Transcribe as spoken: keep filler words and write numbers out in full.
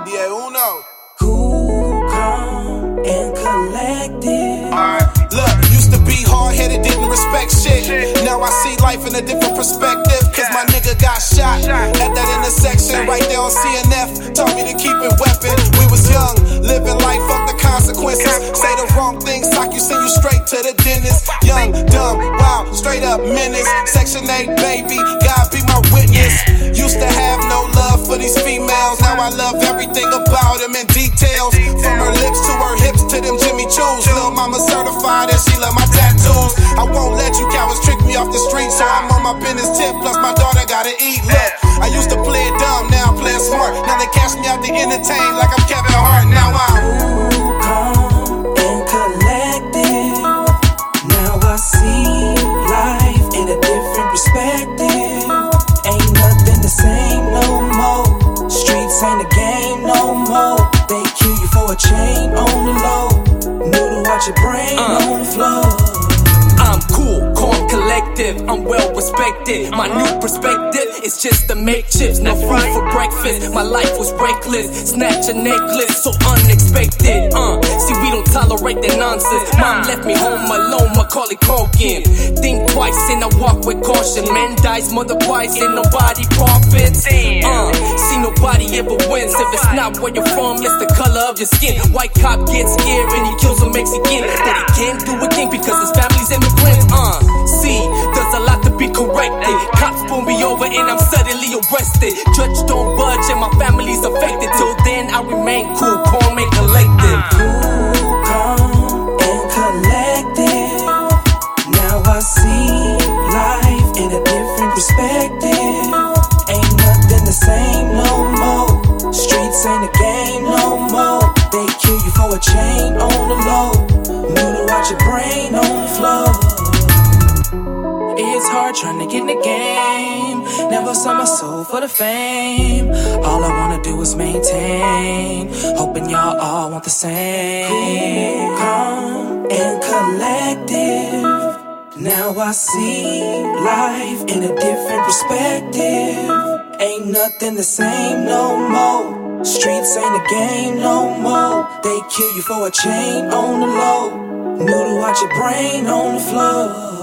Nadie uno. Cool, calm, and collected. Alright. Look, used to be hard-headed, didn't respect shit. Now I see life in a different perspective. Cause my nigga got shot at that intersection right there on C N F. Taught me to keep it weapon. We was young, living life, fuck the consequences. Say the wrong thing, sock you, send you straight to the dentist. Young, dumb, wild, straight up menace. Section eight, baby, God be my witness. Used to have no love for these females. Now I love everything about them in details. From her lips to her hips to them Jimmy Choos. Lil' mama certified and she love my tattoos. I won't let you cowards trick me off the street, so I'm on my business tip. Plus my daughter gotta eat. Look, I used to play it dumb, now I'm playing smart. Now they cash me out to entertain like I'm Kevin Hart. Now I'm cool, calm, and collected. Now I see life in a different perspective. Ain't nothing the same no more. Streets ain't a game no more. They kill you for a chain on the low. New to watch your brain uh. on the floor. I'm cool, calm, collective, I'm well respected. My new perspective is just to make chips, no food for breakfast. My life was reckless, snatch a necklace, so unexpected. Uh, see, we don't tolerate the nonsense. Mom left me home alone, Macaulay Culkin. Think twice and I walk with caution. Man dies, mother cries, and nobody profits. Uh, see, nobody ever wins. If it's not where you're from, it's the color of your skin. White cop gets scared and he kills a Mexican, but he can't do a thing because his family's immigrants. Uh, see, there's a lot to be corrected. Cops pull me over and I'm suddenly arrested. Judge don't budge and my family's affected. Till then I remain cool, calm and collected. Cool, calm, and collected. Now I see life in a different perspective. Ain't nothing the same no more. Streets ain't a game no more. They kill you for a chain on the low. New to watch your brain on the floor. It's hard trying to get in the game. Never sold my soul for the fame. All I wanna do is maintain. Hoping y'all all want the same. Cool, calm, and collective. Now I see life in a different perspective. Ain't nothing the same no more. Streets ain't a game no more. They kill you for a chain on the low. New to watch your brain on the floor.